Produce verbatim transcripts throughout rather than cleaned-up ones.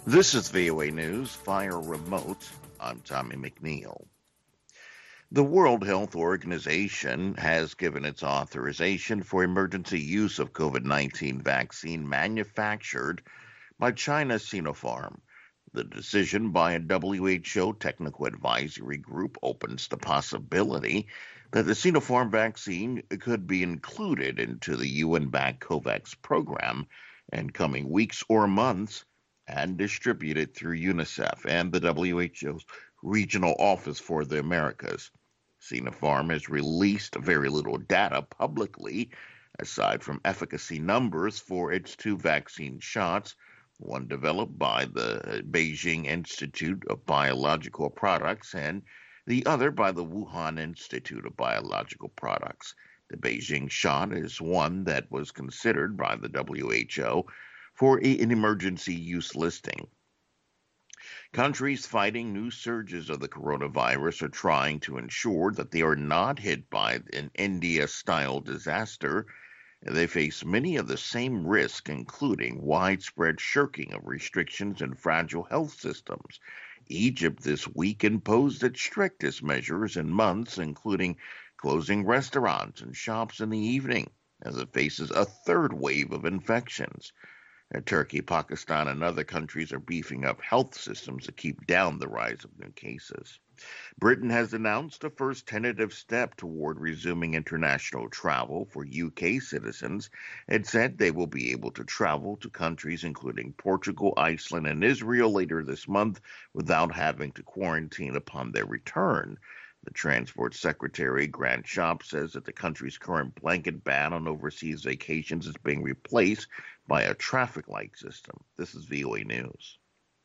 This is V O A News via remote. I'm Tommy McNeil. The World Health Organization has given its authorization for emergency use of COVID nineteen vaccine manufactured by China's Sinopharm. The decision by a W H O technical advisory group opens the possibility that the Sinopharm vaccine could be included into the U N-backed COVAX program in coming weeks or months and distributed through UNICEF and the W H O's Regional Office for the Americas. Sinopharm has released very little data publicly, aside from efficacy numbers for its two vaccine shots, one developed by the Beijing Institute of Biological Products and the other by the Wuhan Institute of Biological Products. The Beijing shot is one that was considered by the W H O for an emergency use listing. Countries fighting new surges of the coronavirus are trying to ensure that they are not hit by an India-style disaster. They face many of the same risks, including widespread shirking of restrictions and fragile health systems. Egypt this week imposed its strictest measures in months, including closing restaurants and shops in the evening, as it faces a third wave of infections. Turkey, Pakistan, and other countries are beefing up health systems to keep down the rise of new cases. Britain has announced a first tentative step toward resuming international travel for U K citizens. It said they will be able to travel to countries including Portugal, Iceland, and Israel later this month without having to quarantine upon their return. The Transport Secretary, Grant Shapps, says that the country's current blanket ban on overseas vacations is being replaced by a traffic light system. This is V O A News.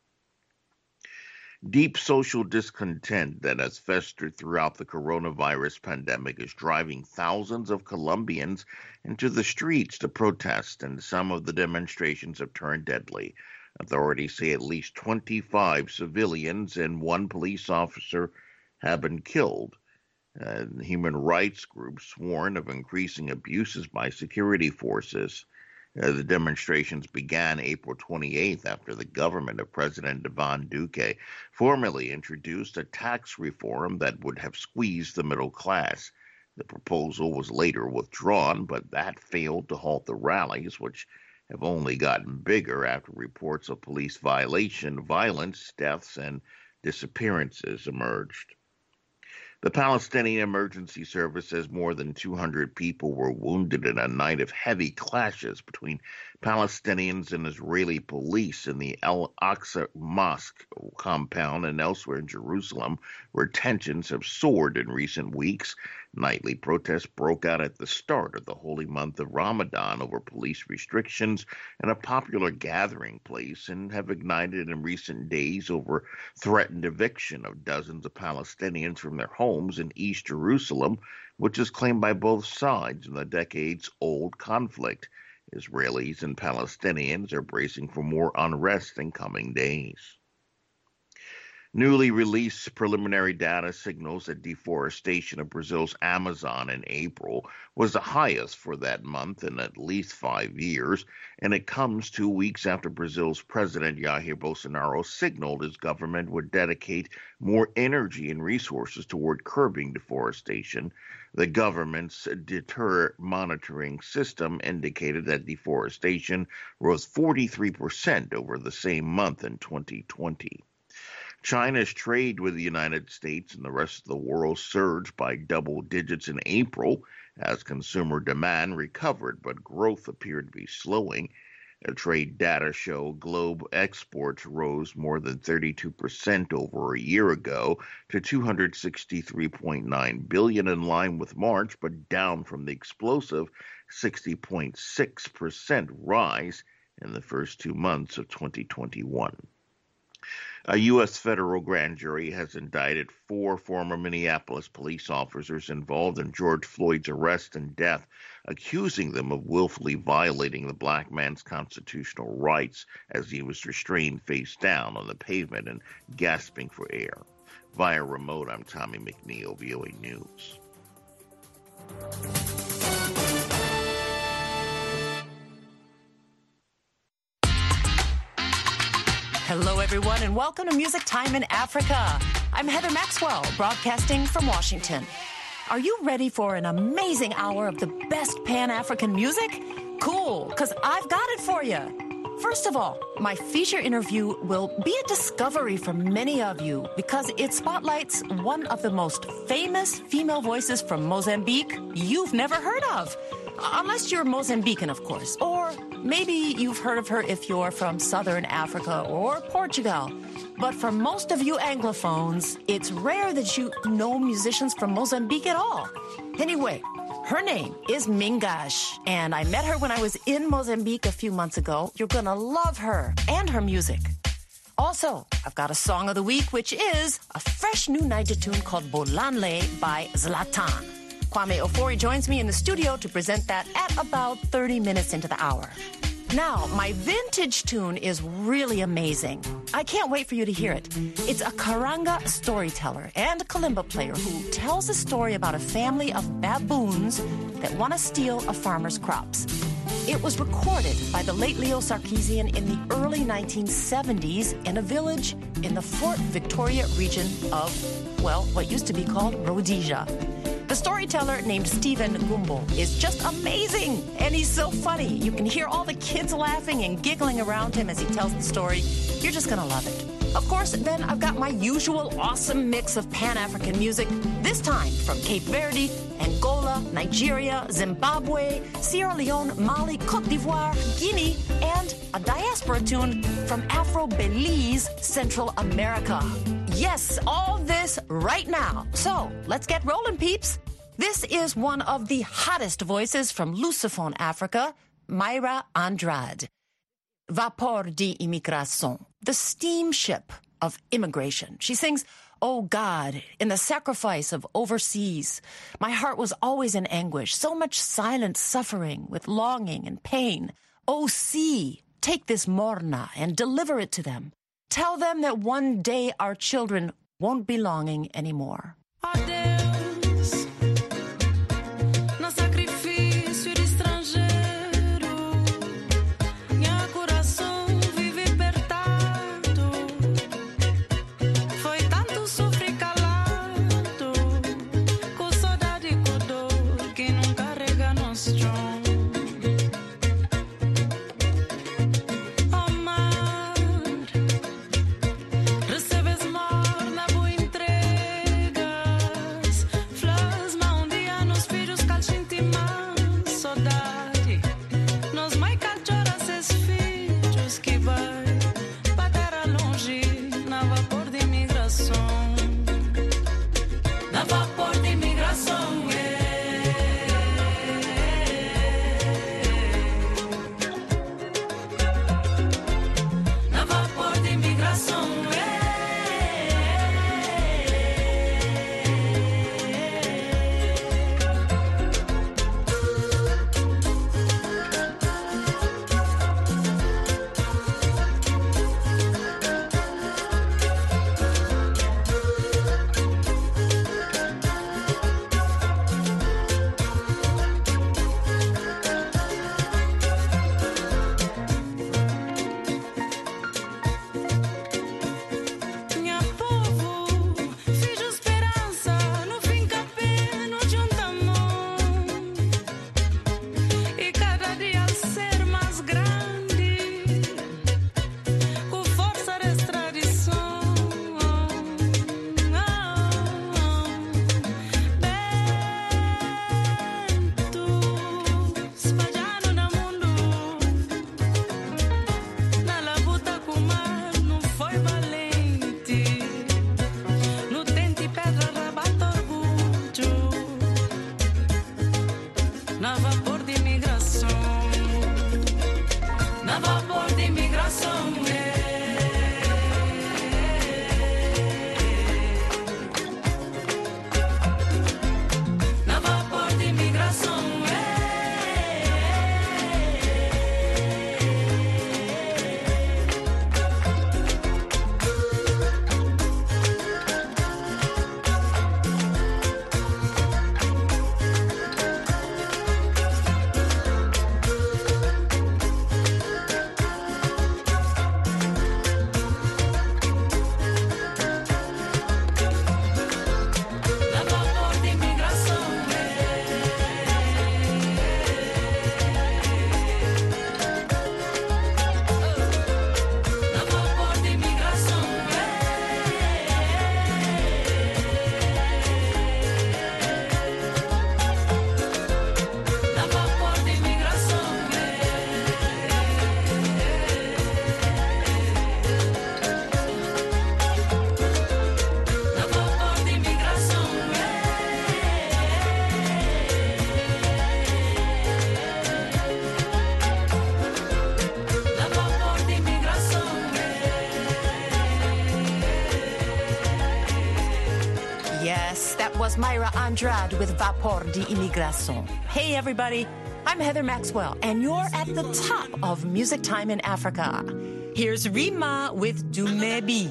Deep social discontent that has festered throughout the coronavirus pandemic is driving thousands of Colombians into the streets to protest, and some of the demonstrations have turned deadly. Authorities say at least twenty-five civilians and one police officer have been killed. Uh, human rights groups warn of increasing abuses by security forces. Uh, the demonstrations began April twenty-eighth after the government of President Ivan Duque formally introduced a tax reform that would have squeezed the middle class. The proposal was later withdrawn, but that failed to halt the rallies, which have only gotten bigger after reports of police violation, violence, deaths, and disappearances emerged. The Palestinian Emergency Service says more than two hundred people were wounded in a night of heavy clashes between Palestinians and Israeli police in the Al-Aqsa Mosque compound and elsewhere in Jerusalem, where tensions have soared in recent weeks. Nightly protests broke out at the start of the holy month of Ramadan over police restrictions in a popular gathering place and have ignited in recent days over threatened eviction of dozens of Palestinians from their homes in East Jerusalem, which is claimed by both sides in the decades-old conflict. Israelis and Palestinians are bracing for more unrest in coming days. Newly released preliminary data signals that deforestation of Brazil's Amazon in April was the highest for that month in at least five years, and it comes two weeks after Brazil's President Jair Bolsonaro signaled his government would dedicate more energy and resources toward curbing deforestation. The government's deter monitoring system indicated that deforestation rose forty-three percent over the same month in twenty twenty. China's trade with the United States and the rest of the world surged by double digits in April as consumer demand recovered, but growth appeared to be slowing. Trade data show globe exports rose more than thirty-two percent over a year ago to two hundred sixty-three point nine billion dollars, in line with March, but down from the explosive sixty point six percent rise in the first two months of twenty twenty-one. A U S federal grand jury has indicted four former Minneapolis police officers involved in George Floyd's arrest and death, accusing them of willfully violating the black man's constitutional rights as he was restrained face down on the pavement and gasping for air. Via remote, I'm Tommy McNeil, V O A News. Hello, everyone, and welcome to Music Time in Africa. I'm Heather Maxwell, broadcasting from Washington. Are you ready for an amazing hour of the best Pan-African music? Cool, because I've got it for you. First of all, my feature interview will be a discovery for many of you because it spotlights one of the most famous female voices from Mozambique you've never heard of. Unless you're Mozambican, of course. Or maybe you've heard of her if you're from Southern Africa or Portugal. But for most of you Anglophones, it's rare that you know musicians from Mozambique at all. Anyway, her name is Mingash, and I met her when I was in Mozambique a few months ago. You're gonna love her and her music. Also, I've got a song of the week, which is a fresh new Niger tune called Bolanle by Zlatan. Kwame Ofori joins me in the studio to present that at about thirty minutes into the hour. Now, my vintage tune is really amazing. I can't wait for you to hear it. It's a Karanga storyteller and a kalimba player who tells a story about a family of baboons that want to steal a farmer's crops. It was recorded by the late Leo Sarkeesian in the early nineteen seventies in a village in the Fort Victoria region of, well, what used to be called Rhodesia. The storyteller, named Stephen Gumbo, is just amazing, and he's so funny. You can hear all the kids laughing and giggling around him as he tells the story. You're just gonna love it. Of course, then I've got my usual awesome mix of Pan-African music, this time from Cape Verde, Angola, Nigeria, Zimbabwe, Sierra Leone, Mali, Cote d'Ivoire, Guinea, and a diaspora tune from Afro-Belize, Central America. Yes, all this right now. So, let's get rolling, peeps. This is one of the hottest voices from Lusophone Africa, Mayra Andrade. Vapor de Imigração, the steamship of immigration. She sings, "Oh God, in the sacrifice of overseas, my heart was always in anguish, so much silent suffering with longing and pain. Oh sea, take this morna and deliver it to them. Tell them that one day our children won't be longing anymore." Adeus, no sacrifício de estrangeiro, meu coração vive apertado. Foi tanto sofrer calado, com saudade e com dor que não carrega nosso chão. Recebes morna boa entrega. was Mayra Andrade with Vapor de Imigración. Hey, everybody. I'm Heather Maxwell, and you're at the top of Music Time in Africa. Here's Rima with Dumebi.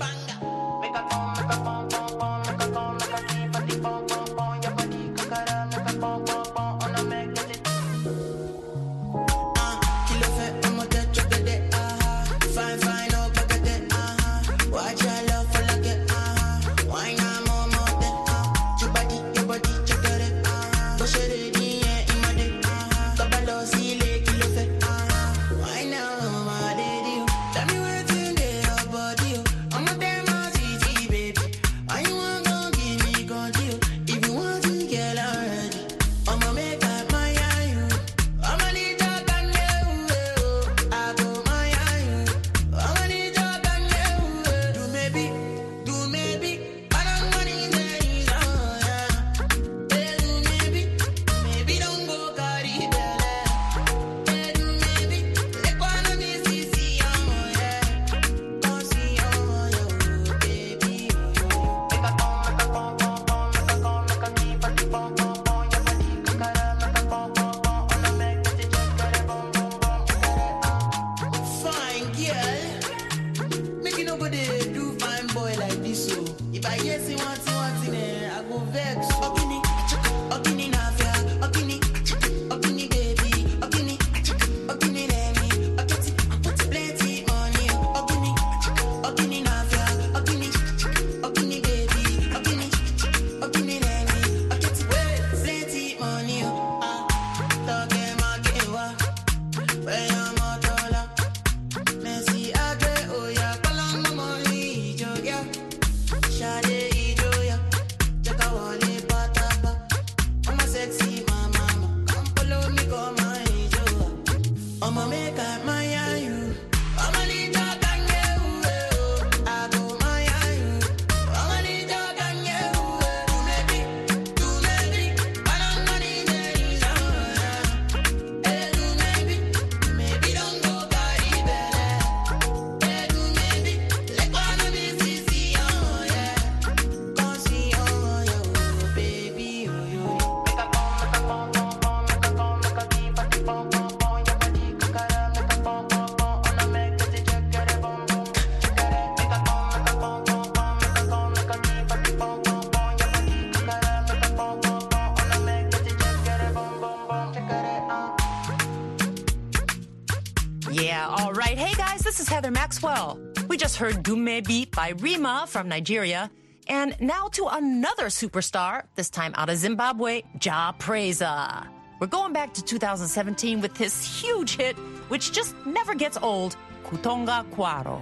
Yeah, all right. Hey, guys, this is Heather Maxwell. We just heard Dumebi by Rima from Nigeria. And now to another superstar, this time out of Zimbabwe, Jah Prayzah. We're going back to two thousand seventeen with this huge hit, which just never gets old, Kutonga Kwaro.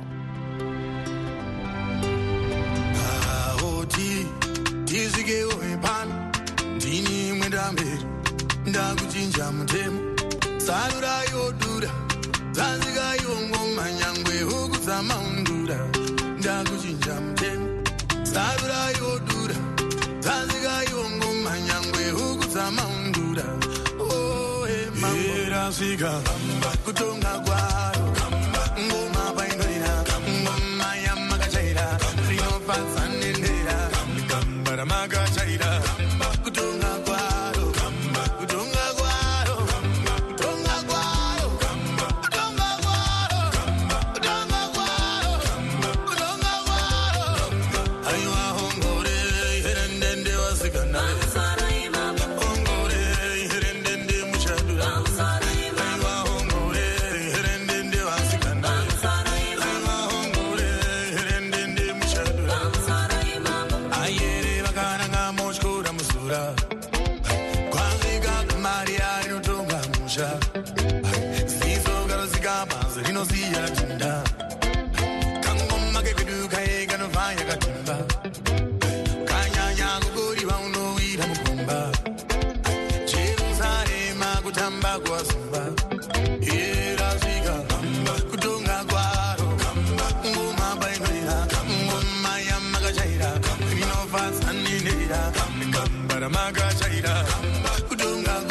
Zanziga yongo manyangwe hukuzama undura ndakuchinja mtemo Sabura yodura Zanziga yongo manyangwe hukuzama undura Oh hey mambo Era siga kutonga kwaro ngoma baindorina ngoma ya magachaira rino pasane ndera kambara magachaira kutonga kwaro kutonga kwaro kutonga kwaro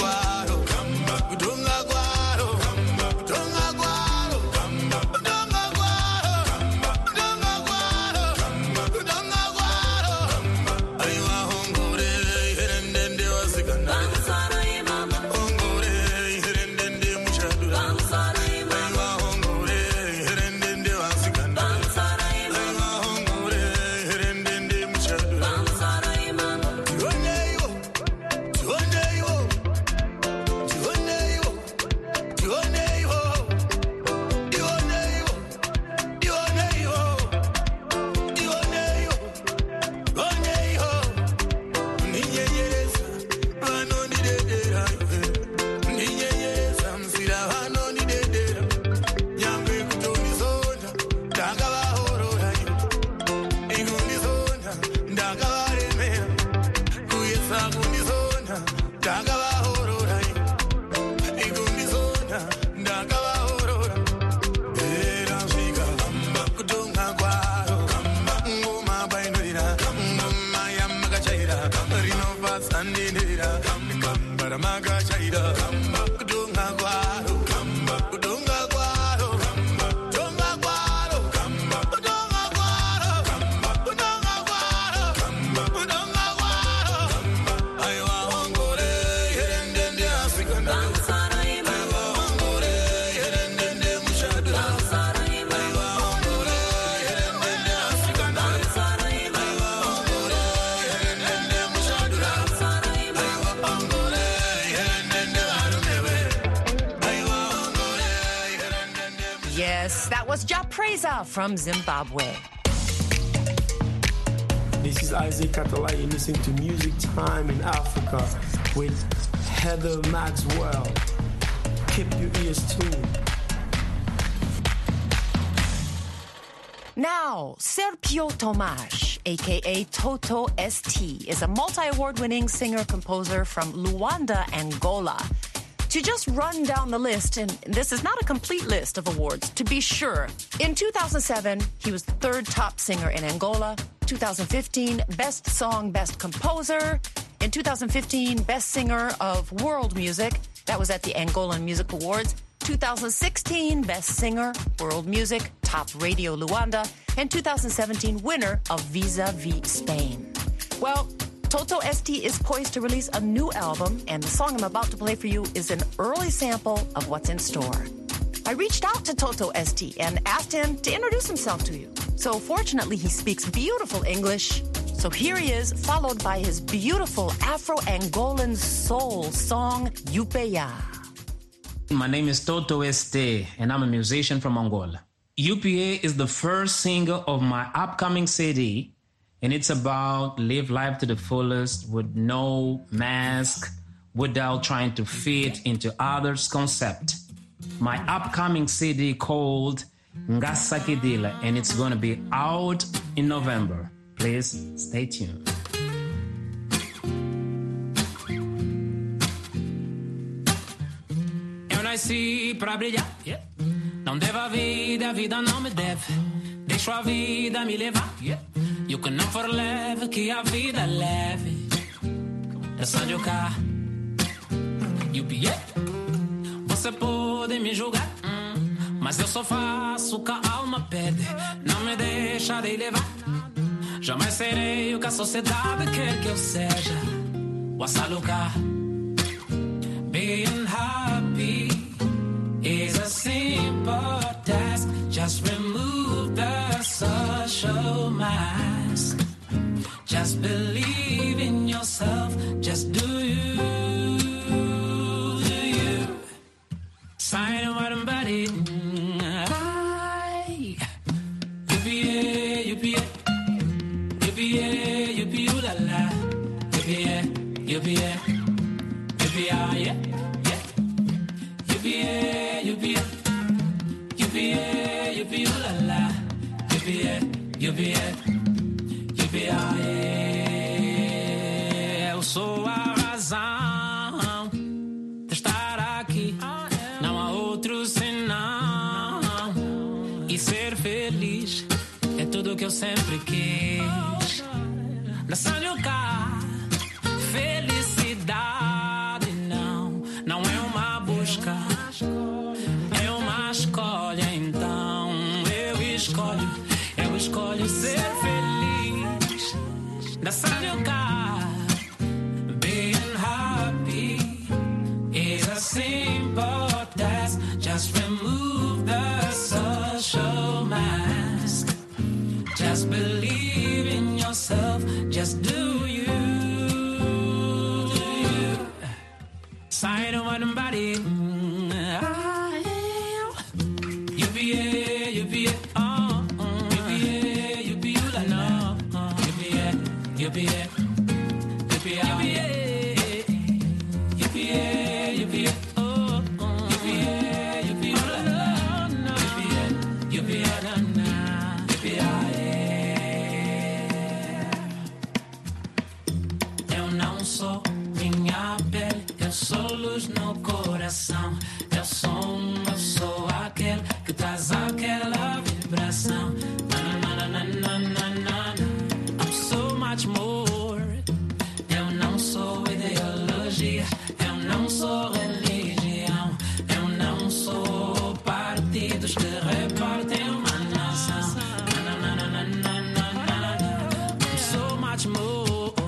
Kutonga kwaro, kutonga kwaro, kutonga Yes, that was Ja Preza from Zimbabwe. This is Isaac Catalai. You're listening to Music Time in Africa with Heather Maxwell. Keep your ears tuned. Now, Sergio Tomas, a k a. Toto S T, is a multi-award winning singer-composer from Luanda, Angola. To just run down the list, and this is not a complete list of awards, to be sure. In two thousand seven, he was the third top singer in Angola. two thousand fifteen, Best Song, Best Composer. In two thousand fifteen, Best Singer of World Music. That was at the Angolan Music Awards. two thousand sixteen, Best Singer, World Music, Top Radio Luanda. And two thousand seventeen, winner of Vis-a-Vis Spain. Well, Toto S T is poised to release a new album, and the song I'm about to play for you is an early sample of what's in store. I reached out to Toto S T and asked him to introduce himself to you. So fortunately, he speaks beautiful English. So here he is, followed by his beautiful Afro-Angolan soul song, Yupeya. My name is Toto S T, and I'm a musician from Angola. U P A is the first single of my upcoming C D, and it's about live life to the fullest with no mask, without trying to fit into others' concept. My upcoming C D called Ngasakidila, and it's going to be out in November. Please stay tuned. Eu nasci pra brilhar, yeah. Não devo a vida, a vida não me deve. Deixo a vida me levar, yeah. E o que não for leve, que a vida leve. É só jogar. U P A. Você pode me julgar, hum, mas eu só faço o que a alma pede. Não me deixa de levar. Jamais serei o que a sociedade quer que eu seja. Wassa lugar. Being happy is a simple task. Just remove the social mask. Just believe in yourself. Just do you. Do you. Sign of what buddy. Hi. Yippee, yippee, yippee, yippee, ooh la la. Yippee, yippee, yippee, ah, yeah, yeah. Yippee, yippee, yippee, yippee, ooh la la. Yippee, yippee, yippee, ah, yeah. Eu sou a razão de estar aqui. Não há outro senão. E ser feliz é tudo que eu sempre quis. Nação de um carro, felicidade não, não é uma busca, é uma escolha. Então eu escolho, eu escolho ser feliz. Nação de um carro, being happy is a simple task. Just remove the social mask. Just believe in yourself. Just do you. Do you. Sign of one body. You be a, you be a, oh, you be a, you be a, no, you be a, you be a, you be a, you be a, you be a, oh, you be a, you be a, no, you be a, you be a, no, you be a. Eu não sou minha pele, eu sou luz no coração. Eu sou um, eu sou aquele que traz aquela vibração. Na, na, na, na, na, na, na. I'm so much more. Eu não sou ideologia, eu não sou religião, eu não sou partidos que repartem uma nação. Na, na, na, na, na, na, na, na. I'm so much more.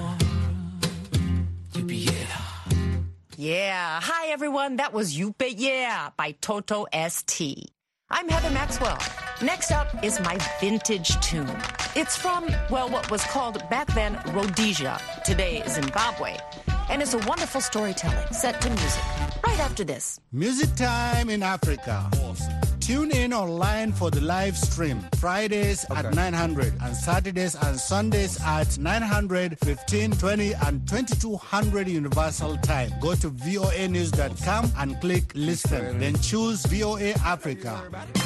Yeah. Hi, everyone. That was Yupe Yeah by Toto S T. I'm Heather Maxwell. Next up is my vintage tune. It's from, well, what was called back then Rhodesia, today Zimbabwe. And it's a wonderful storytelling set to music. Right after this. Music Time in Africa. Awesome. Tune in online for the live stream. Fridays okay. at nine hundred and Saturdays and Sundays at nine hundred, fifteen, twenty and twenty-two hundred Universal Time. Go to V O A news dot com and click listen. Then choose V O A Africa.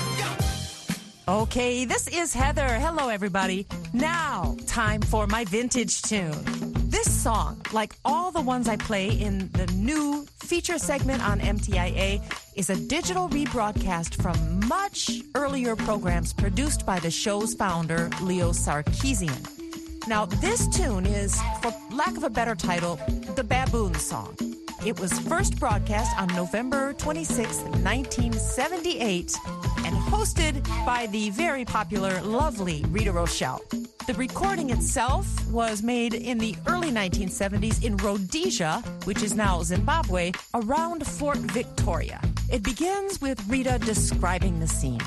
Okay, this is Heather. Hello, everybody. Now, time for my vintage tune. This song, like all the ones I play in the new feature segment on M T I A, is a digital rebroadcast from much earlier programs produced by the show's founder, Leo Sarkeesian. Now, this tune is, for lack of a better title, the Baboon Song. It was first broadcast on November twenty-sixth, nineteen seventy-eight, and hosted by the very popular, lovely Rita Rochelle. The recording itself was made in the early nineteen seventies in Rhodesia, which is now Zimbabwe, around Fort Victoria. It begins with Rita describing the scene.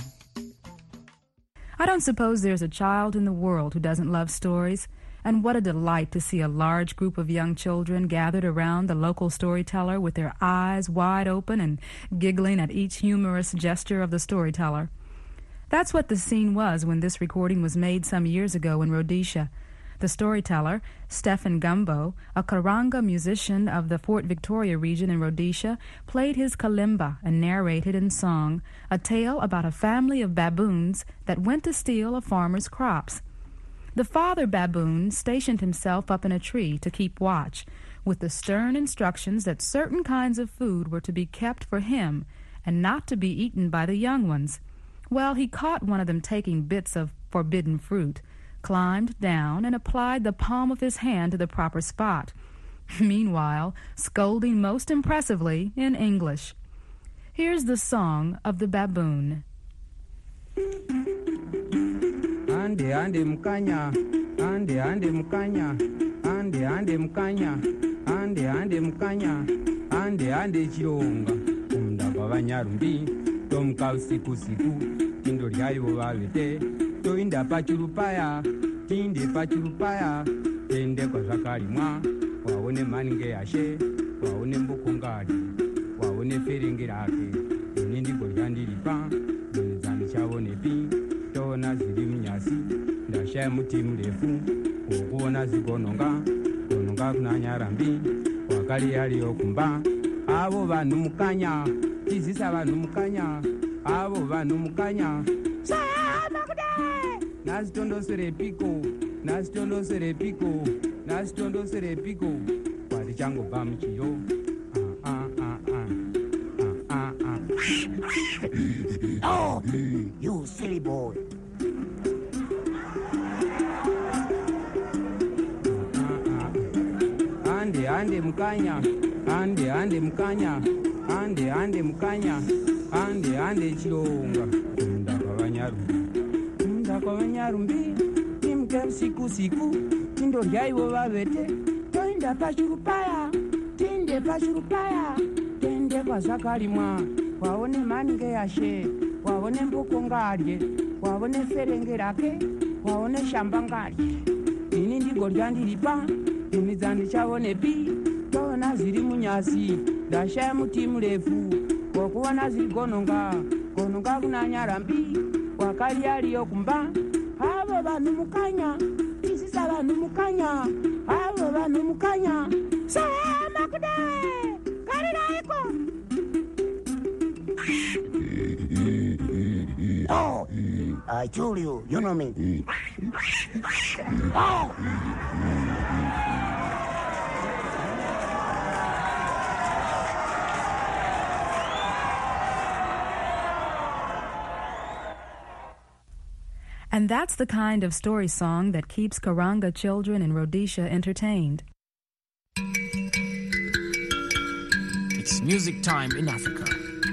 I don't suppose there's a child in the world who doesn't love stories. And what a delight to see a large group of young children gathered around the local storyteller with their eyes wide open and giggling at each humorous gesture of the storyteller. That's what the scene was when this recording was made some years ago in Rhodesia. The storyteller, Stephen Gumbo, a Karanga musician of the Fort Victoria region in Rhodesia, played his kalimba and narrated in song a tale about a family of baboons that went to steal a farmer's crops. The father baboon stationed himself up in a tree to keep watch, with the stern instructions that certain kinds of food were to be kept for him and not to be eaten by the young ones. Well, he caught one of them taking bits of forbidden fruit, climbed down, and applied the palm of his hand to the proper spot, meanwhile scolding most impressively in English. Here's the song of the baboon. Ande ande mkanya, ande ande mkanya, ande ande mkanya, ande ande mkanya, ande ande chironga, umdaba banyarumbi, tomka usiku siku, tindo lyayo babete, toinda pachurupaya, tinde pachurupaya, tende kwa zakalimwa, waone maninge yashe, waone mbukungadi, waone ferengirake, inindi golyandilipa, nizani chabone pi, tona zili mnyasi ndasha muti mrefu ukuona zigononga gononga kunanyarambi wakali yali yokumba abo bantu mukanya tizisa bantu mukanya abo bantu mukanya sama kude nazitondosere piko nazitondosere piko nazitondosere piko kwati chango ba mchiyo ah ah ah ah ah ah. Oh, you silly boy. Ande ande mkanya, ande ande mkanya, ande ande mkanya, ande ande chironga, mndaka banyarumbi, mndaka banyarumbi, nimke siku siku, tindo lyaiwo babete, toinda pachurupaya, tinde pachurupaya, tende kwa zakalimwa, waone maninge yashe, waone mbukongarye, waone ferengerake, waone shambangarye, ini ndigo lyandilipa, imizandi chabone pi, tona ziri munyasi, dasha muti mrefu, wakuona ziri gononga, gononga kunanyarambi, wakali yali yokumba, abo bantu mukanya, isisa bantu mukanya, abo bantu mukanya, sama kude, karira eko. Oh, I told you, you know me. Oh! And that's the kind of story song that keeps Karanga children in Rhodesia entertained. It's music time in Africa.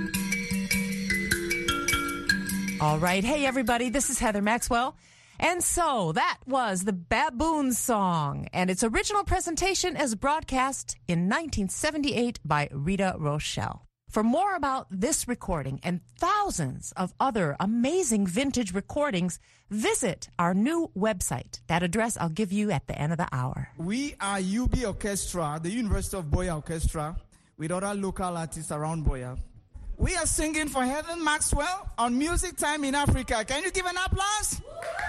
All right. Hey, everybody. This is Heather Maxwell. And so that was the Baboon Song, and its original presentation as broadcast in nineteen seventy-eight by Rita Rochelle. For more about this recording and thousands of other amazing vintage recordings, visit our new website. That address I'll give you at the end of the hour. We are U B Orchestra, the University of Buea Orchestra, with other local artists around Buea. We are singing for Heather Maxwell on Music Time in Africa. Can you give an applause?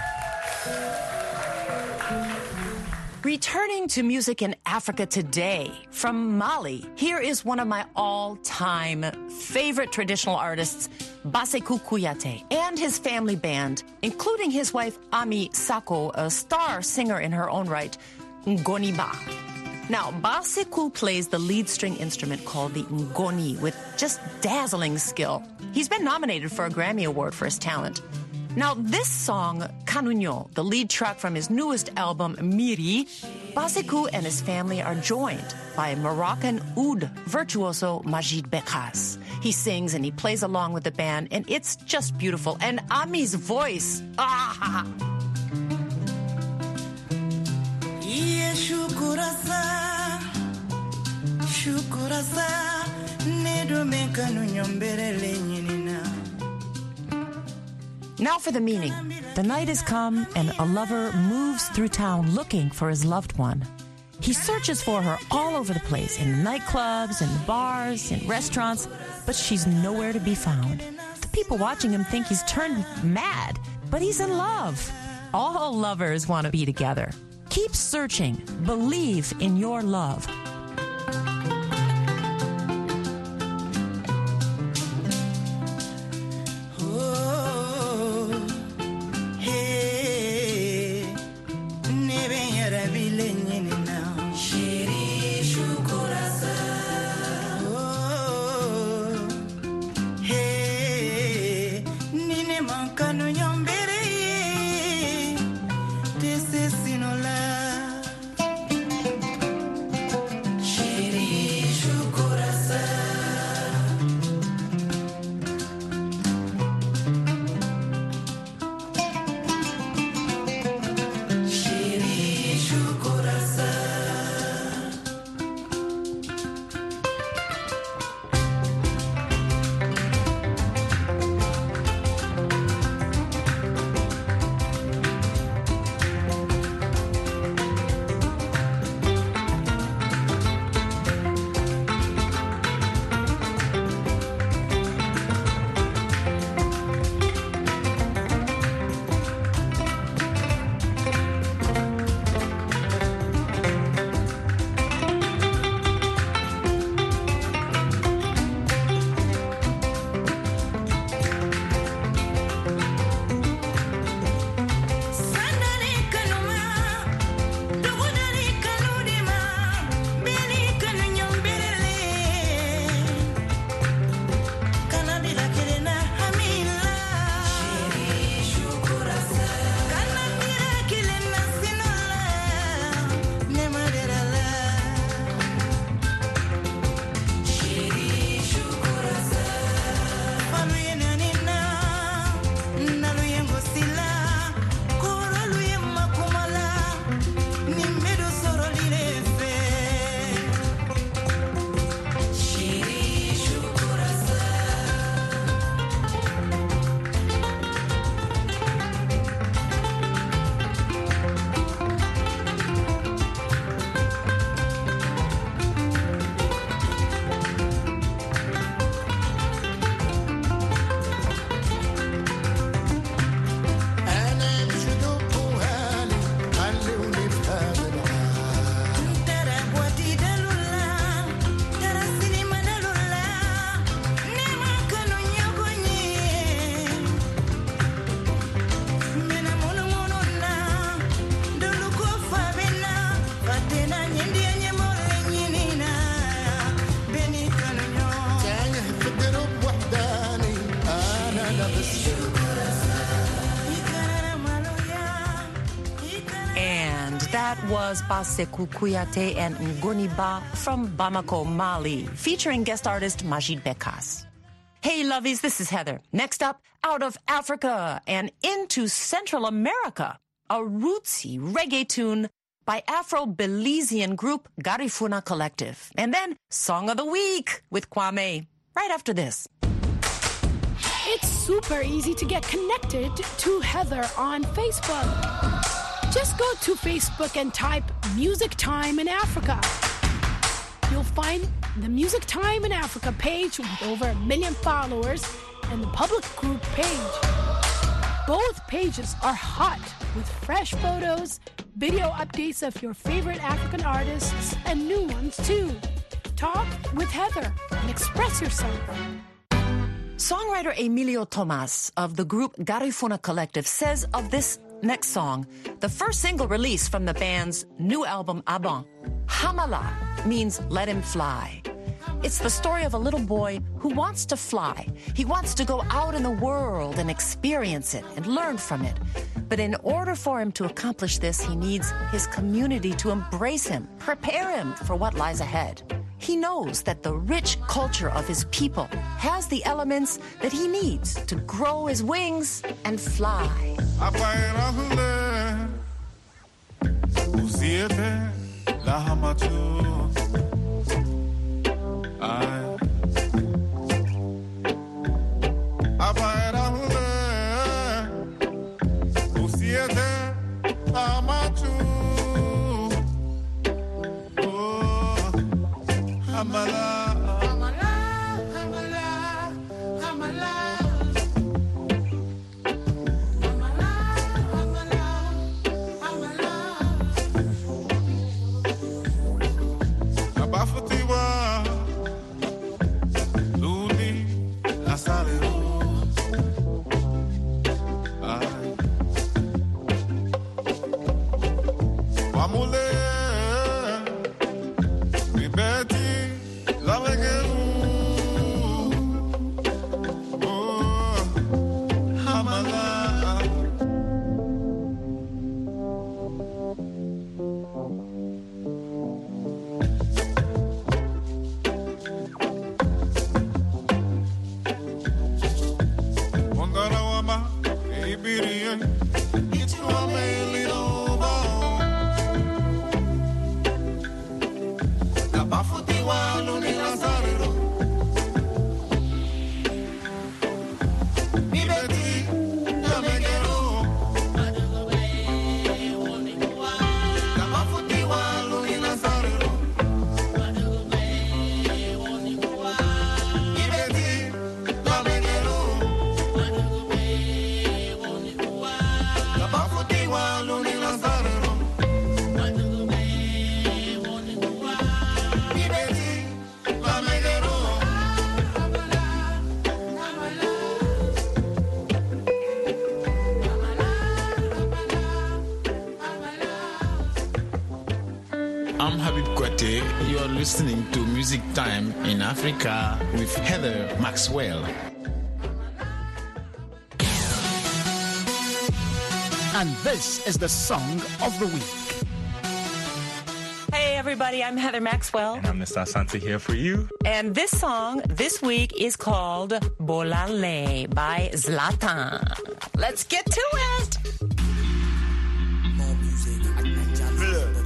Returning to music in Africa today, from Mali, here is one of my all-time favorite traditional artists, Basekou Kouyate, and his family band, including his wife Ami Sako, a star singer in her own right, Ngoniba. Now, Basekou plays the lead string instrument called the ngoni with just dazzling skill. He's been nominated for a Grammy Award for his talent. Now, this song, Kanunyo, the lead track from his newest album, Miri, Basekou and his family are joined by Moroccan oud virtuoso Majid Bekas. He sings and he plays along with the band, and it's just beautiful. And Ami's voice, ah! Now for the meaning. The night has come and a lover moves through town looking for his loved one. He searches for her all over the place, in nightclubs, in bars, in restaurants, but she's nowhere to be found. The people watching him think he's turned mad, but he's in love. All lovers want to be together. Keep searching. Believe in your love. That was Basekou Kouyate and Ngoniba from Bamako, Mali, featuring guest artist Majid Bekas. Hey, lovies, this is Heather. Next up, out of Africa and into Central America, a rootsy reggae tune by Afro-Belizean group Garifuna Collective. And then Song of the Week with Kwame, right after this. It's super easy to get connected to Heather on Facebook. Just go to Facebook and type Music Time in Africa. You'll find the Music Time in Africa page with over a million followers and the public group page. Both pages are hot with fresh photos, video updates of your favorite African artists, and new ones too. Talk with Heather and express yourself. Songwriter Emilio Tomas of the group Garifuna Collective says of this next song, the first single released from the band's new album, Abang, Hamala means let him fly. It's the story of a little boy who wants to fly. He wants to go out in the world and experience it and learn from it. But in order for him to accomplish this, he needs his community to embrace him, prepare him for what lies ahead. He knows that the rich culture of his people has the elements that he needs to grow his wings and fly. Hamala, Hamala, Hamala, Hamala, Hamala, Hamala, Abafutiwa, Luli, Asareo, Ay, Wamule, Bibeti. I'm Habib Kwate. You are listening to Music Time in Africa with Heather Maxwell. And this is the Song of the Week. Hey everybody, I'm Heather Maxwell. And I'm Mister Asante here for you. And this song this week is called Bolale by Zlatan. Let's get to it. More music at Nigeria.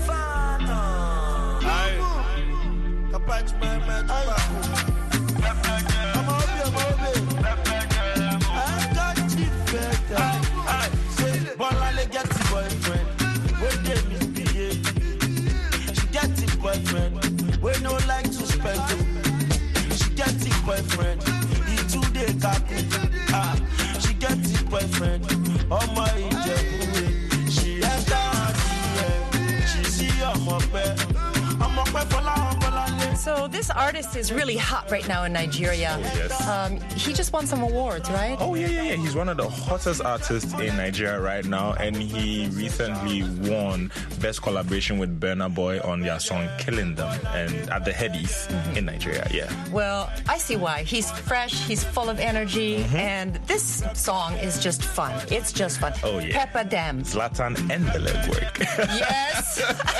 Bolale get the boyfriend, when they misbehave. She get the boyfriend, we no like to spend it. She get the boyfriend, he too dey kaku. Ah, she get the boyfriend, oh my Ijebu. She enter her D M, she see omo pe, omo pe fola Bolale. So this artist is really hot right now in Nigeria. Oh, yes. Um, he just won some awards, right? Oh, yeah, yeah, yeah. He's one of the hottest artists in Nigeria right now, and he recently won Best Collaboration with Burna Boy on their song Killing Them, and at the Headies mm-hmm. in Nigeria, yeah. Well, I see why. He's fresh, he's full of energy, mm-hmm. and this song is just fun. It's just fun. Oh, yeah. Pepper Dem. Zlatan and the legwork. Yes.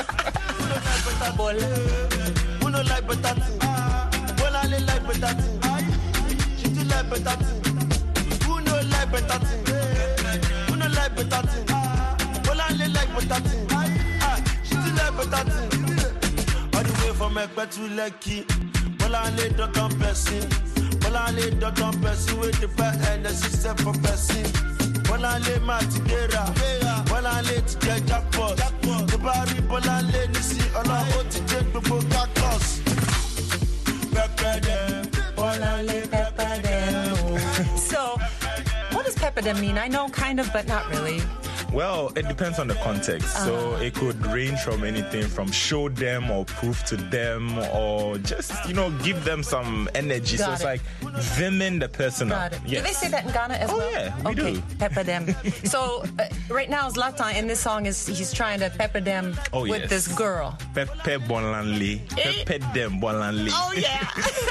No like better thing. Bolale like better thing. She do like better thing. Who no like better thing? Who no like better thing? Bolale like better thing. She do like better thing. All the way from Ekpe to Lekki. Bolale don't come person. Bolale don't come person with the back and the system for person. Bolale matidera. Bolale to get jackpot. The bari Bolale nisi. All I want to take the book cactus. So, what does pepperdem mean? I know kind of, but not really. Well, it depends on the context. Uh-huh. So it could range from anything from show them or prove to them or just, you know, give them some energy. Got so it's it. like vimming the person Got up. it. Yes. Do they say that in Ghana as Oh, well? yeah, we okay. do. Pepper them. So uh, right now, Zlatan in this song is he's trying to pepper them Oh, with yes. this girl. Pepe Bonlanli. Eh? Pepe dem Bonlanli. Oh yeah.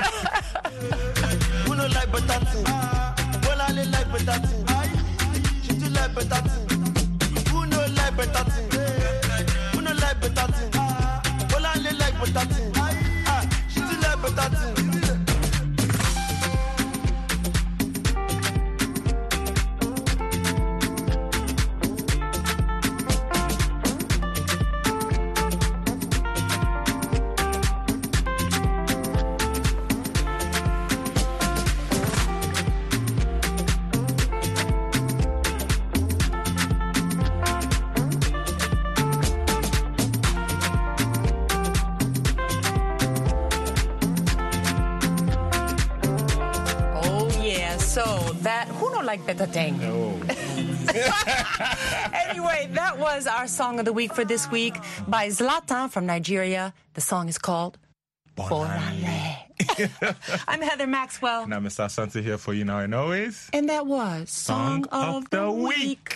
Who no like batatin? Well, I like batatin. She do like batatin. Who no like batatin? Who no like batatin? Well, I like batatin. Ah, she do like batatin. Like better thing. No. Anyway, that was our song of the week for this week by Zlatan from Nigeria. The song is called Bolale. I'm Heather Maxwell. And I'm Mister Asante here for you now and always. And that was Song, Song of, of the, the Week.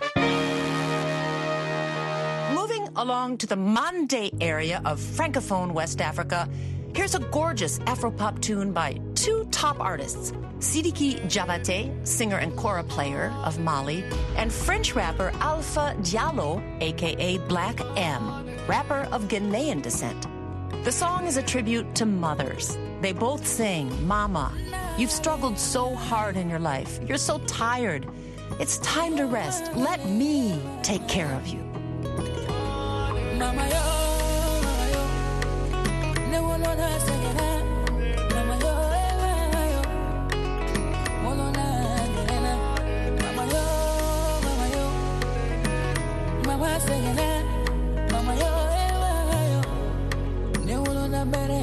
Moving along to the Mande area of Francophone West Africa, here's a gorgeous Afropop tune by two top artists, Sidiki Diabaté, singer and kora player of Mali, and French rapper Alpha Diallo, a k a. Black M, rapper of Ghanaian descent. The song is a tribute to mothers. They both sing, Mama, you've struggled so hard in your life. You're so tired. It's time to rest. Let me take care of you. Mama, yo, mama, yo. Ne wolo na segena. Mama, yo, mama, yo. Wolo na segena. Mama, yo, mama, yo. Mama segena. Mama, yo, mama, yo. Ne wolo na bere,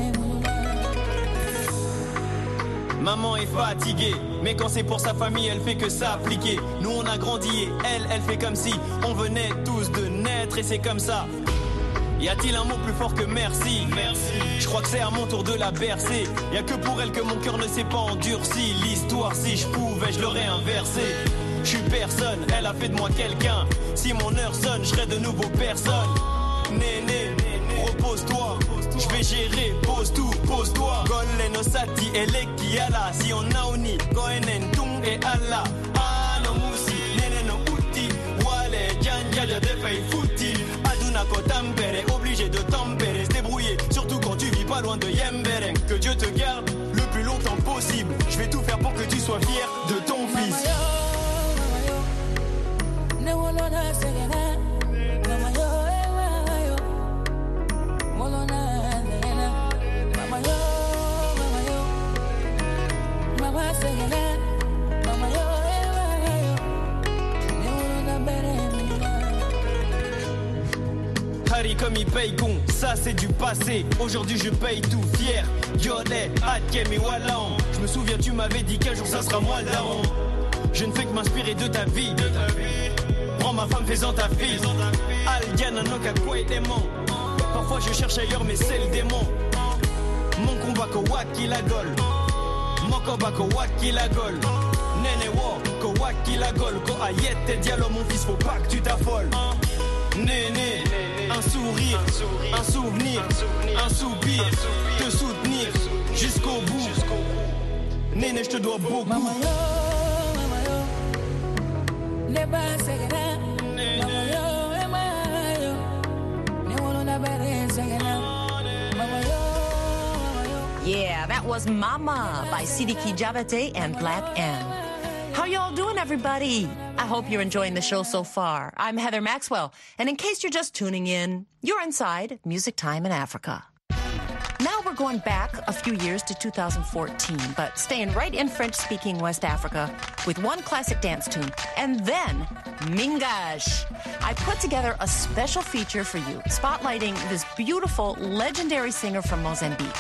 Maman est fatiguée, mais quand c'est pour sa famille, elle fait que s'appliquer. Nous on a grandi et elle, elle fait comme si on venait tous de naître et c'est comme ça. Y a-t-il un mot plus fort que merci? Merci. Je crois que c'est à mon tour de la bercer. Y a que pour elle que mon cœur ne s'est pas endurci. L'histoire, si je pouvais, je l'aurais inversé. Je suis personne, elle a fait de moi quelqu'un. Si mon heure sonne, je serai de nouveau personne. Néné, repose-toi. Je vais gérer, pose tout, pose-toi. Golle no sati, eleki ala. Si on a uni, goenen tung et ala. Ah no musi, nene no uti. Wale, djanja, de fei fouti. Aduna ko tampere, obligé de tempérer, se débrouiller. Surtout quand tu vis pas loin de Yemberen. Que Dieu te garde le plus longtemps possible. Je vais tout faire pour que tu sois fier de ton fils. Harry comme il paye con, ça c'est du passé. Aujourd'hui je paye tout fier. Yodé, Adkem et Wallan. Je me souviens tu m'avais dit qu'un jour ça sera moi le daron. Je ne fais que m'inspirer de ta vie. Prends ma femme faisant ta fille. Aldiana noka quoi et démon. Parfois je cherche ailleurs mais c'est le démon. Mon combat ko waki la gol. Mon combat ko waki la gol. Nene wo ko waki la gol. Ko ayette dialogue mon fils faut pas que tu t'affoles. Néné, un sourire, un souvenir, un soupir, te soutenir jusqu'au bout. Néné, je te dois beaucoup. Mama yo, mama yo, ne ba segena. Mama yo, mama yo, ne wolo na bere segena. Mama yo, mama yo. Yeah, that was Mama by Sidiki Diabaté and Black M. How y'all doing, everybody? I hope you're enjoying the show so far. I'm Heather Maxwell, and in case you're just tuning in, you're inside Music Time in Africa. Now we're going back a few years to two thousand fourteen, but staying right in French-speaking West Africa with one classic dance tune, and then Mingash. I put together a special feature for you, spotlighting this beautiful, legendary singer from Mozambique.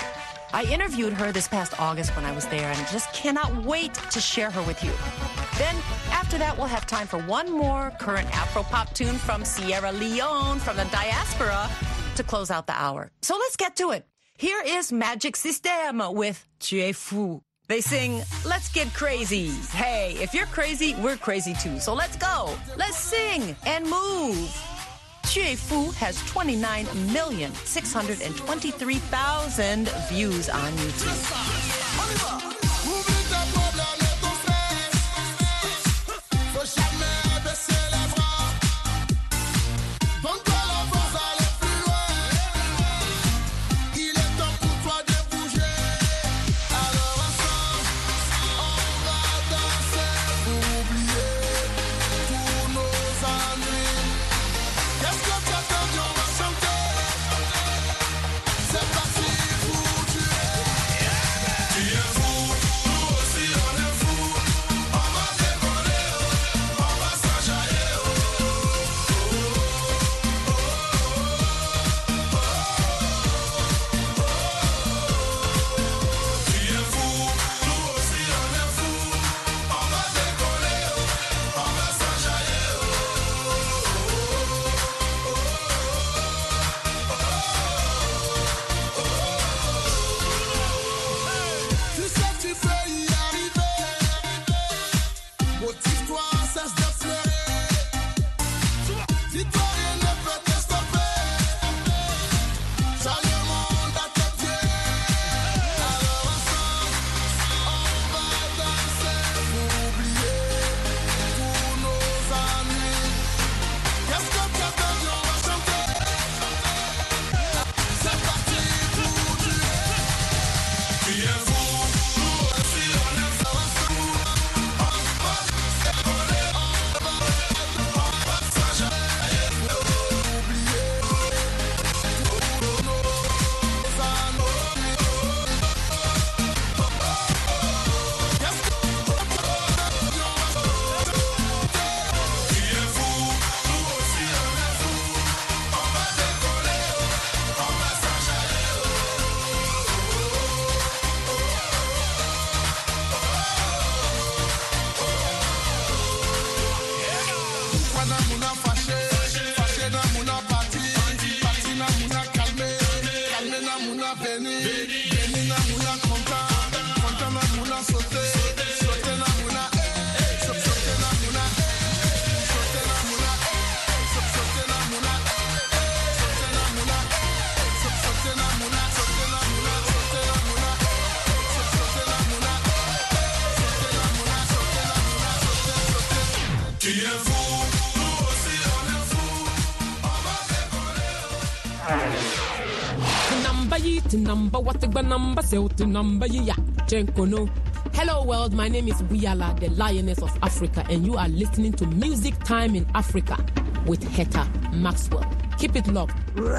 I interviewed her this past August when I was there and just cannot wait to share her with you. Then, after that, we'll have time for one more current Afro-pop tune from Sierra Leone, from the diaspora, to close out the hour. So let's get to it. Here is Magic System with Tu es fou. They sing, let's get crazy. Hey, if you're crazy, we're crazy too. So let's go. Let's sing and move. Tu es fou has twenty-nine million six hundred twenty-three thousand views on YouTube. Number what the number so to number ya Chenkono. Hello world, my name is Wiala, the Lioness of Africa, and you are listening to Music Time in Africa with Heta Maxwell. Keep it locked.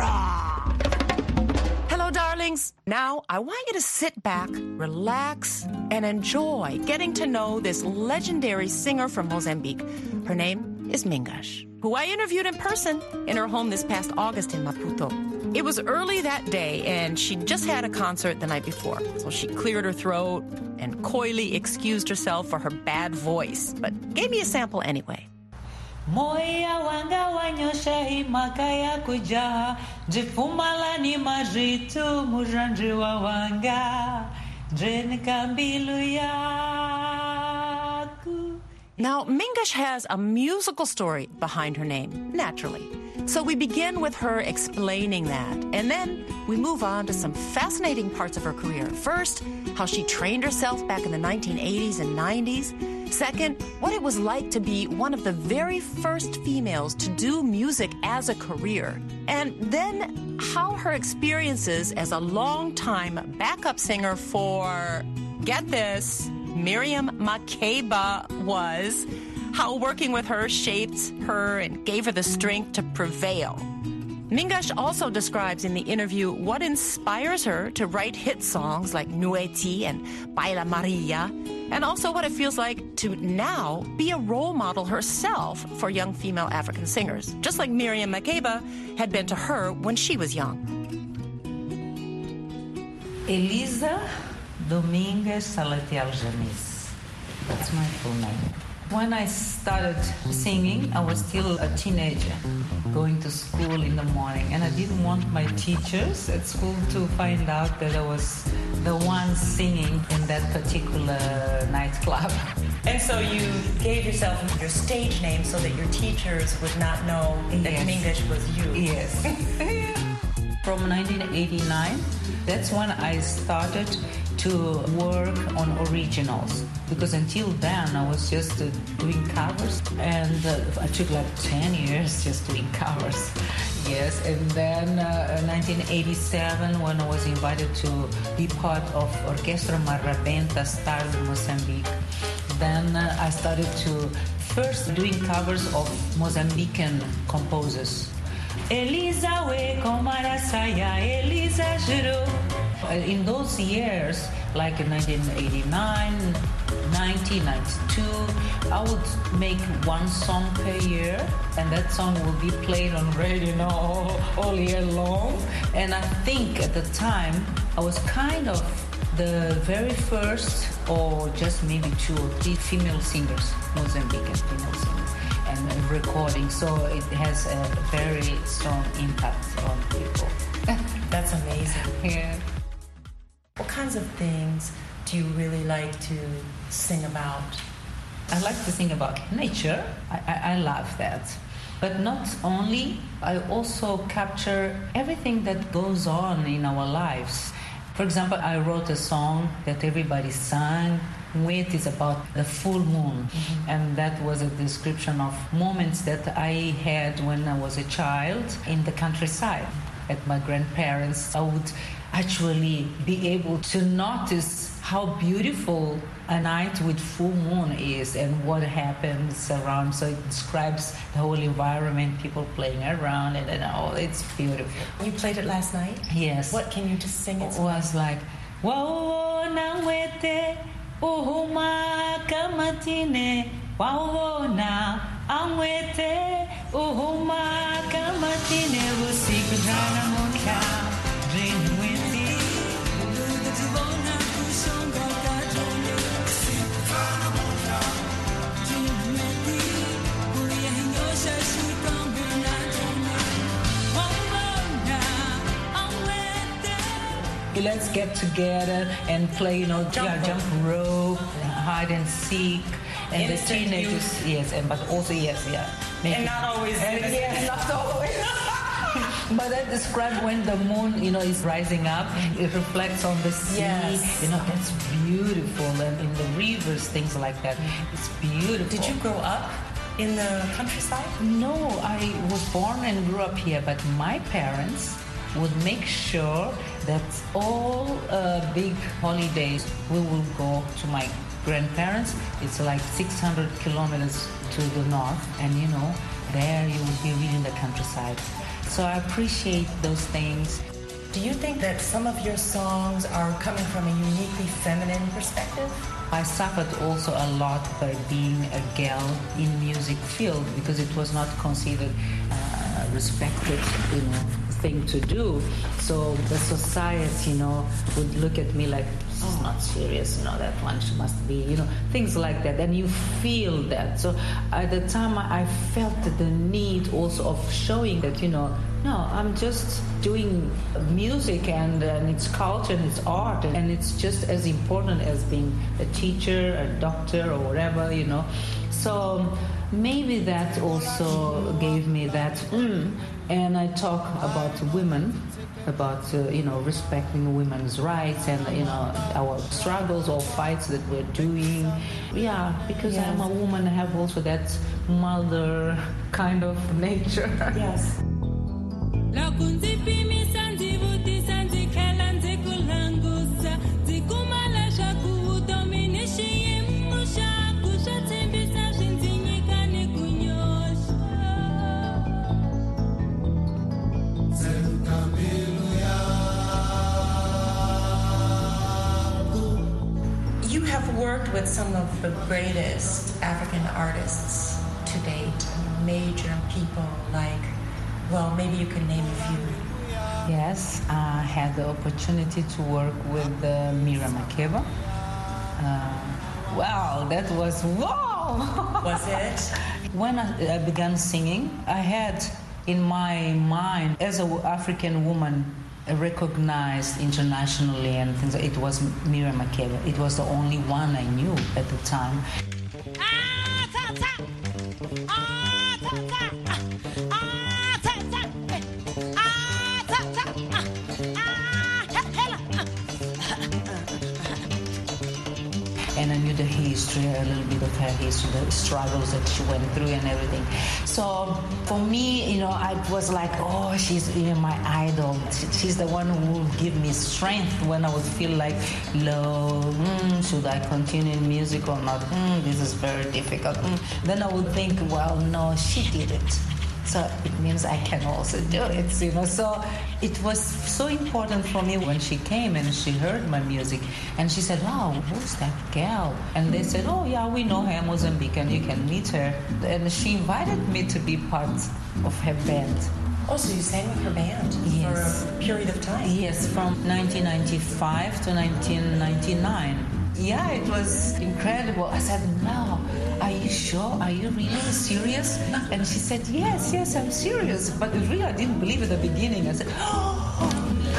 Hello, darlings. Now, I want you to sit back, relax, and enjoy getting to know this legendary singer from Mozambique. Her name is Mingash, who I interviewed in person in her home this past August in Maputo. It was early that day, and she just had a concert the night before, so she cleared her throat and coyly excused herself for her bad voice, but gave me a sample anyway. Moya wanga wanyosha imakaya kujaha jifumala ni majitu mujanji wa wanga jen kambilu yaku. Now, Mingash has a musical story behind her name, naturally. So we begin with her explaining that, and then we move on to some fascinating parts of her career. First, how she trained herself back in the nineteen eighties and nineties. Second, what it was like to be one of the very first females to do music as a career. And then how her experiences as a long-time backup singer for, get this, Miriam Makeba was, how working with her shaped her and gave her the strength to prevail. Mingash also describes in the interview what inspires her to write hit songs like Nueti and Baila Maria, and also what it feels like to now be a role model herself for young female African singers, just like Miriam Makeba had been to her when she was young. Elisa Dominguez Salatiel Janis. That's my full name. When I started singing, I was still a teenager, going to school in the morning, and I didn't want my teachers at school to find out that I was the one singing in that particular nightclub. And so you gave yourself your stage name so that your teachers would not know that Yes. Dominguez was you. Yes. From nineteen eighty-nine, that's when I started to work on originals, because until then I was just uh, doing covers, and uh, I took like ten years just doing covers. Yes, and then uh, nineteen eighty-seven, when I was invited to be part of Orquestra Marrabenta Stars in Mozambique, then uh, I started to first doing covers of Mozambican composers. Elisa we komarasaya, Elisa juro. In those years, like in nineteen eighty-nine, ninety, ninety-two, I would make one song per year, and that song will be played on radio, you know, all, all year long. And I think at the time, I was kind of the very first, or just maybe two or three female singers, Mozambican female singers, and recording. So it has a very strong impact on people. That's amazing. Yeah. What kinds of things do you really like to sing about? I like to sing about nature. I, I, I love that. But not only, I also capture everything that goes on in our lives. For example, I wrote a song that everybody sang with. Is about the full moon. Mm-hmm. And that was a description of moments that I had when I was a child in the countryside at my grandparents. I would actually be able to notice how beautiful a night with full moon is and what happens around. So it describes the whole environment, people playing around, and, and oh, it's beautiful. You played it last night? Yes. What, can you just sing it? It was like, wow, na wete, uhuma kamatine, wow, na amwete, uhuma kamatine, usikrana moka. Let's get together and play, you know, jump, yeah, jump rope, hide and seek, and Instant the teenagers, youth. yes, and but also yes, yeah, And not always. And yes, not always. But that describes when the moon, you know, is rising up. It reflects on the sea. Yes. You know, that's beautiful. And in the rivers, things like that. It's beautiful. Did you grow up in the countryside? No, I was born and grew up here, but my parents would make sure that all uh, big holidays we will go to my grandparents. It's like six hundred kilometers to the north, and you know, there you will be really in the countryside. So I appreciate those things. Do you think that some of your songs are coming from a uniquely feminine perspective? I suffered also a lot by being a girl in music field, because it was not considered uh, respected, you know, thing to do. So the society, you know, would look at me like, oh, not serious, you know, that one she must be, you know, things like that. And you feel that. So at the time I felt the need also of showing that, you know, no, I'm just doing music, and, and it's culture and it's art, and it's just as important as being a teacher, a doctor, or whatever, you know. So maybe that also gave me that, mm, and I talk about women, about, uh, you know, respecting women's rights, and, you know, our struggles or fights that we're doing. Yeah, because Yes. I'm a woman, I have also that mother kind of nature. Yes. You have worked with some of the greatest African artists to date, major people like, well, maybe you can name a few. Yes, I had the opportunity to work with uh, Miriam Makeba. Uh, wow, that was wow! Was it? When I, I began singing, I had in my mind, as an African woman, recognized internationally and things. It was Miriam Makeba. It was the only one I knew at the time. Ah, ta, ta. Ah, ta, ta. Ah, ta, ta. Ah, ta, ta. Ah, hella. And I knew the history, a little bit of her history, the struggles that she went through and everything. So for me, you know, I was like, oh, she's you know, my idol. She's the one who will give me strength when I would feel like low. Mm, should I continue in music or not? Mm, this is very difficult. Mm. Then I would think, well, no, she did it. So it means I can also do it, you know. So it was so important for me when she came and she heard my music and she said, wow, who's that girl? And they said, oh yeah, we know her, Mozambican, you can meet her. And she invited me to be part of her band. Oh, so you sang with her band yes. for a period of time? Yes, from nineteen ninety-five to nineteen ninety-nine. Yeah, it was incredible. I said, no, are you sure? Are you really serious? And she said, yes, yes, I'm serious. But really, I didn't believe at the beginning. I said, oh.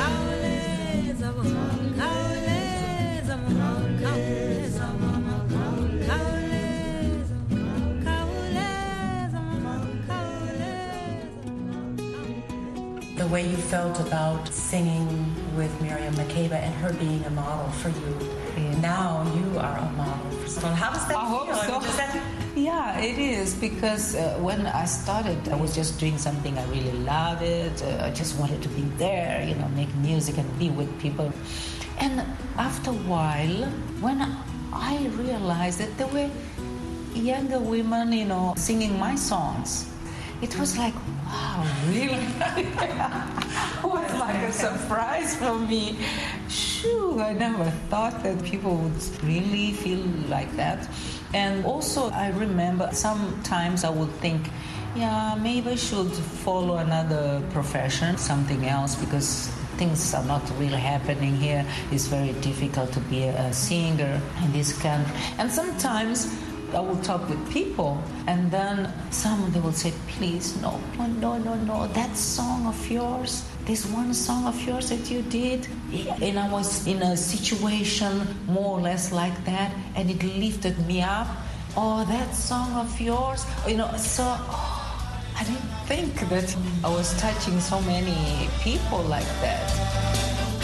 The way you felt about singing with Miriam Makeba and her being a model for you. Yeah. Now you are a model for someone. How does that I feel? hope so. I mean, does that... Yeah, it is, because uh, when I started, I was just doing something I really loved it. Uh, I just wanted to be there, you know, make music and be with people. And after a while, when I realized that there were younger women, you know, singing my songs, it was like, wow, really? It was like a surprise for me. Shoo, I never thought that people would really feel like that. And also, I remember sometimes I would think, yeah, maybe I should follow another profession, something else, because things are not really happening here. It's very difficult to be a singer in this country. And sometimes I will talk with people, and then some they will say, please, no, no, no, no, no, that song of yours, this one song of yours that you did, and I was in a situation more or less like that, and it lifted me up. Oh, that song of yours, you know, so oh, I didn't think that I was touching so many people like that.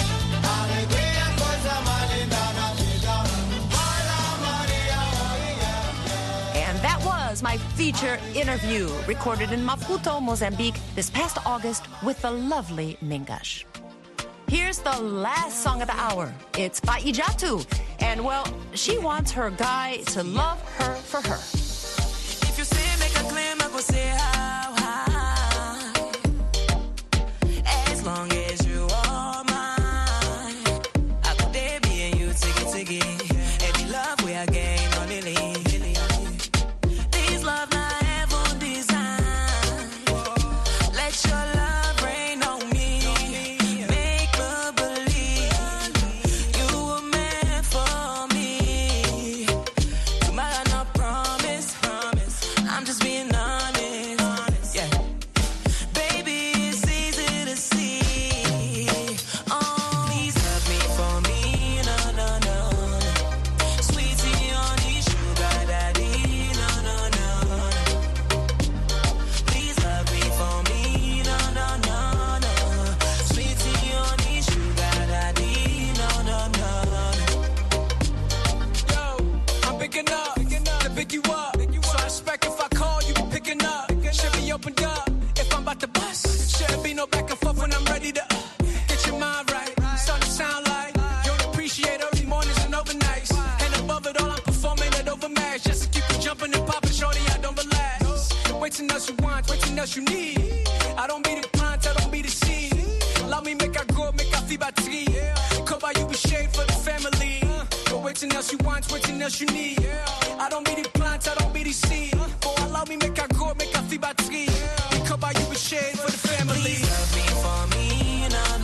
That was my feature interview recorded in Maputo, Mozambique this past August with the lovely Mingash. Here's the last song of the hour. It's by Ijatu. And, well, she wants her guy to love her for her. If you say make a claim, I go say how high. As long as you are mine, I go there being you, tiggy, tiggy. Every love we are gain on the lead. Love my heaven design. Let your love rain on me. Make me believe you were meant for me. Tomorrow, no promise. I'm just being honest. Yeah, baby, it's easy to see. Oh, please love me for me. No, no, no. Sweetie on the sugar daddy. No, no, no. Up, to pick you up. So I expect if I call, you be picking up. Should be opened up if I'm about to bust. Shouldn't be no back and forth when I'm ready to uh, get your mind right. Start to sound like you don't appreciate early mornings and overnights. And above it all, I'm performing it overmatch just to keep you jumping and popping, shorty. I don't relax. Waiting else you want, waiting else you need. I don't be the plant, I don't be the seed. Allow me make I grow, make I feel by three. Cover you with shade for the family. Waiting else you want, waiting else you need. I don't be the plant, I don't be the seed. Oh, allow me make I grow, make I feel by three. Cover you with shade for the family. Please love me for me, no, no.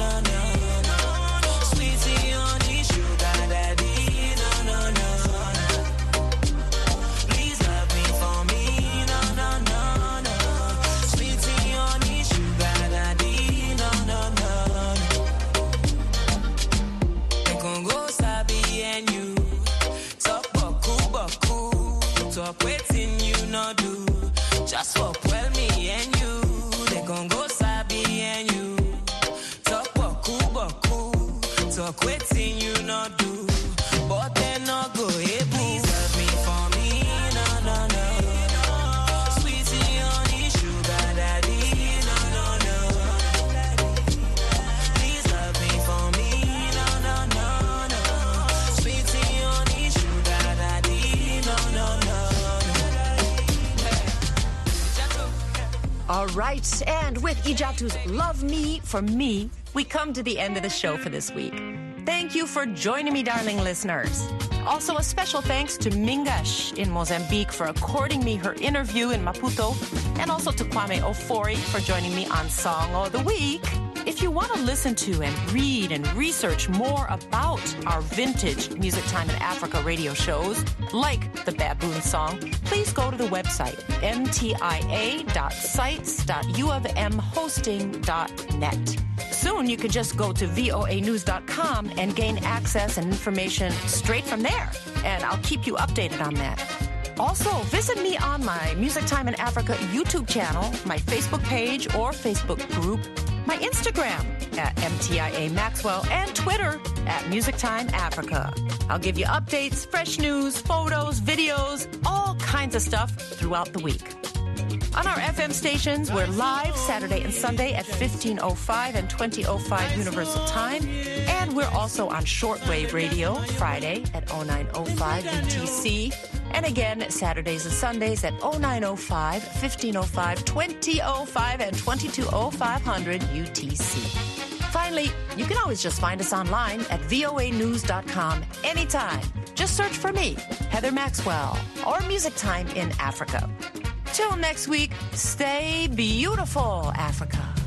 no do. Just fuck well me and you. They gon' go sabi and you. Talk baku baku. Talk waiting you no do. But they no go able. Please love me for me. No, no, no. Sweetie honey sugar daddy. No, no, no. Please love me for me. No, no, no, no. Sweetie honey sugar daddy. No, no, no. All right, and with Ijatu's Love Me for Me, we come to the end of the show for this week. Thank you for joining me, darling listeners. Also, a special thanks to Mingash in Mozambique for according me her interview in Maputo, and also to Kwame Ofori for joining me on Song of the Week. If you want to listen to and read and research more about our vintage Music Time in Africa radio shows, like the Baboon Song, please go to the website m t i a dot sites dot u of m hosting dot net. Soon you can just go to v o a news dot com and gain access and information straight from there. And I'll keep you updated on that. Also, visit me on my Music Time in Africa YouTube channel, my Facebook page or Facebook group, my Instagram at M T I A Maxwell, and Twitter at Music Time Africa. I'll give you updates, fresh news, photos, videos, all kinds of stuff throughout the week. On our F M stations, we're live Saturday and Sunday at fifteen oh five and twenty oh five Universal Time. And we're also on shortwave radio Friday at oh nine oh five U T C. And again, Saturdays and Sundays at oh nine oh five, fifteen oh five, twenty oh five, and twenty-two oh five hundred U T C. Finally, you can always just find us online at v o a news dot com anytime. Just search for me, Heather Maxwell, or Music Time in Africa. Till next week, stay beautiful, Africa.